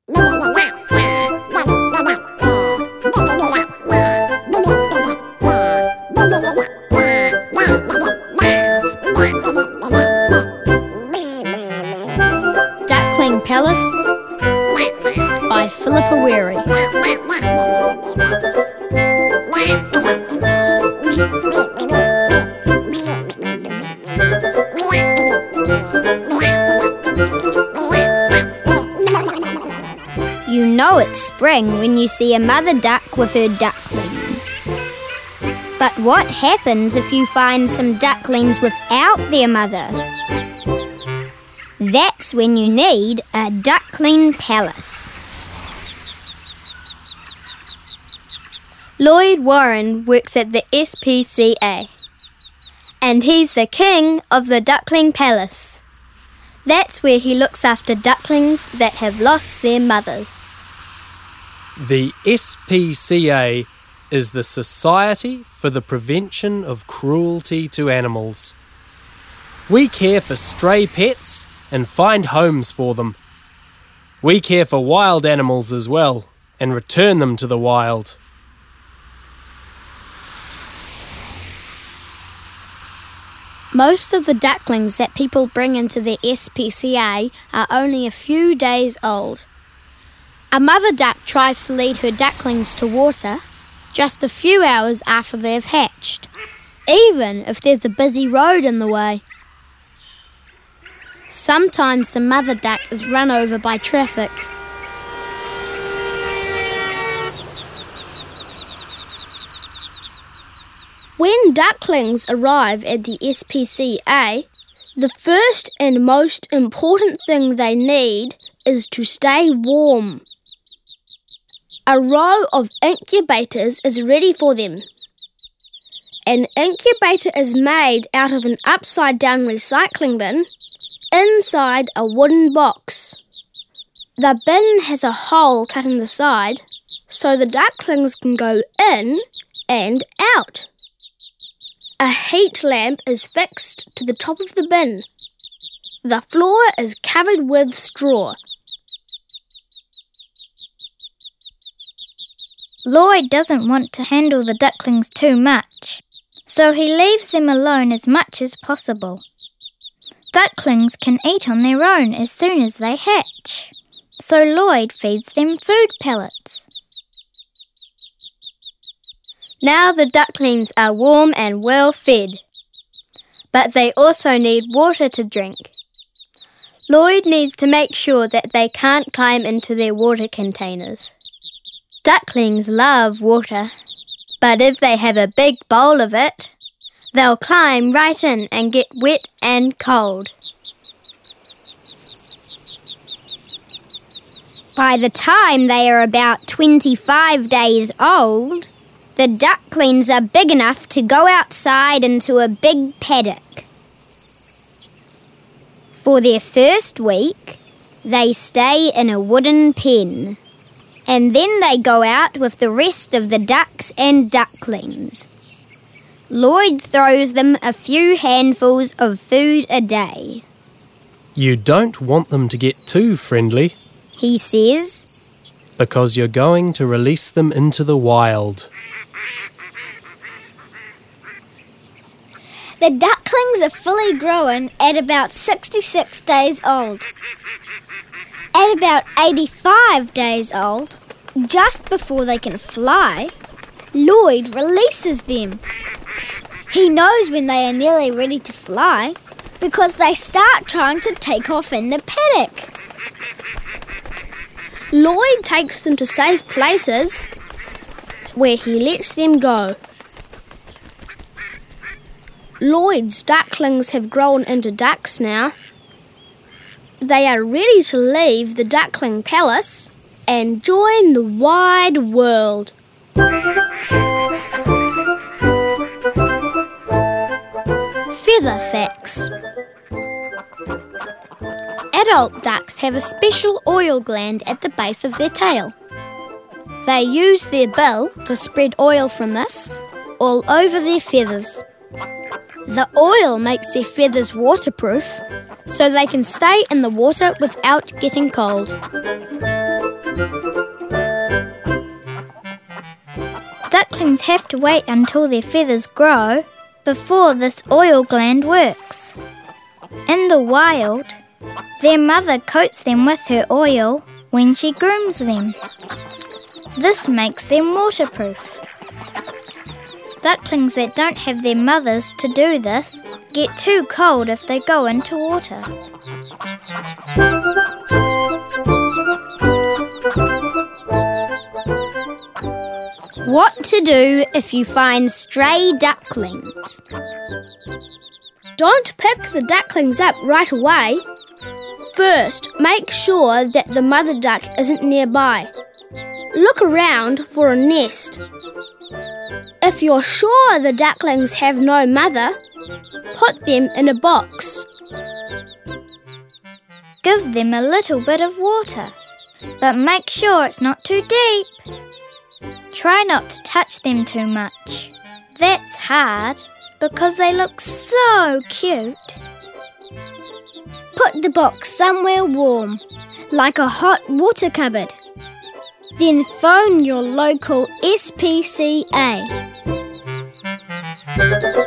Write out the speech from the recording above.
Duckling Palace by Philippa Weary. You know it's spring when you see a mother duck with her ducklings. But what happens if you find some ducklings without their mother? That's when you need a duckling palace. Lloyd Warren works at the SPCA, and he's the king of the Duckling Palace. That's where he looks after ducklings that have lost their mothers. The SPCA is the Society for the Prevention of Cruelty to Animals. We care for stray pets and find homes for them. We care for wild animals as well and return them to the wild. Most of the ducklings that people bring into the SPCA are only a few days old. A mother duck tries to lead her ducklings to water just a few hours after they've hatched, even if there's a busy road in the way. Sometimes the mother duck is run over by traffic. When ducklings arrive at the SPCA, the first and most important thing they need is to stay warm. A row of incubators is ready for them. An incubator is made out of an upside-down recycling bin inside a wooden box. The bin has a hole cut in the side so the ducklings can go in and out. A heat lamp is fixed to the top of the bin. The floor is covered with straw. Lloyd doesn't want to handle the ducklings too much, so he leaves them alone as much as possible. Ducklings can eat on their own as soon as they hatch, so Lloyd feeds them food pellets. Now the ducklings are warm and well fed, but they also need water to drink. Lloyd needs to make sure that they can't climb into their water containers. Ducklings love water, but if they have a big bowl of it, they'll climb right in and get wet and cold. By the time they are about 25 days old, the ducklings are big enough to go outside into a big paddock. For their first week, they stay in a wooden pen, and then they go out with the rest of the ducks and ducklings. Lloyd throws them a few handfuls of food a day. You don't want them to get too friendly, he says, because you're going to release them into the wild. The ducklings are fully grown at about 66 days old. At about 85 days old, just before they can fly, Lloyd releases them. He knows when they are nearly ready to fly because they start trying to take off in the paddock. Lloyd takes them to safe places where he lets them go. Lloyd's ducklings have grown into ducks now. They are ready to leave the Duckling Palace and join the wide world. Feather facts. Adult ducks have a special oil gland at the base of their tail. They use their bill to spread oil from this all over their feathers. The oil makes their feathers waterproof, so they can stay in the water without getting cold. Ducklings have to wait until their feathers grow before this oil gland works. In the wild, their mother coats them with her oil when she grooms them. This makes them waterproof. Ducklings that don't have their mothers to do this get too cold if they go into water. What to do if you find stray ducklings? Don't pick the ducklings up right away. First, make sure that the mother duck isn't nearby. Look around for a nest. If you're sure the ducklings have no mother, put them in a box. Give them a little bit of water, but make sure it's not too deep. Try not to touch them too much. That's hard because they look so cute. Put the box somewhere warm, like a hot water cupboard. Then phone your local SPCA.